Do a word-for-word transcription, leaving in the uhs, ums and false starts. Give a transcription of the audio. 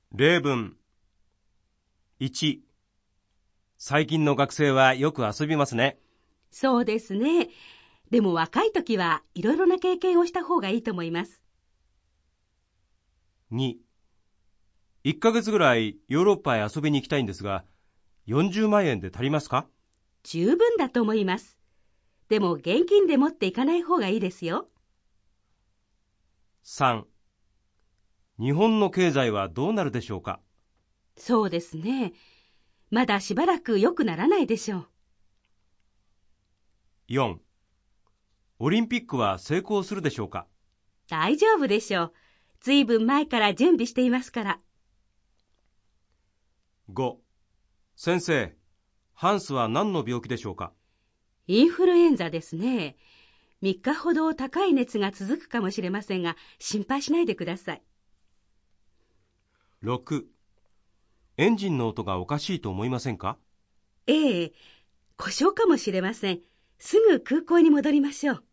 例文。いち、最近の学生はよく遊びますね。 そうですね。でも若い時はいろいろな経験をした方がいいと思います。 に、いっかげつぐらいヨーロッパへ遊びに行きたいんですが、よんじゅうまん円で足りますか？ 十分だと思います。でも現金で持っていかない方がいいですよ。 さん、日本の経済はどうなるでしょうか？ そうですね。まだしばらく良くならないでしょう。 よん、オリンピックは成功するでしょうか？ 大丈夫でしょう。ずいぶん前から準備していますから。 ご、先生、ハンスは何の病気でしょうか？ インフルエンザですね。みっかほど高い熱が続くかもしれませんが、心配しないでください。 ろく、エンジンの音がおかしいと思いませんか？ ええ、故障かもしれません。すぐ空港に戻りましょう。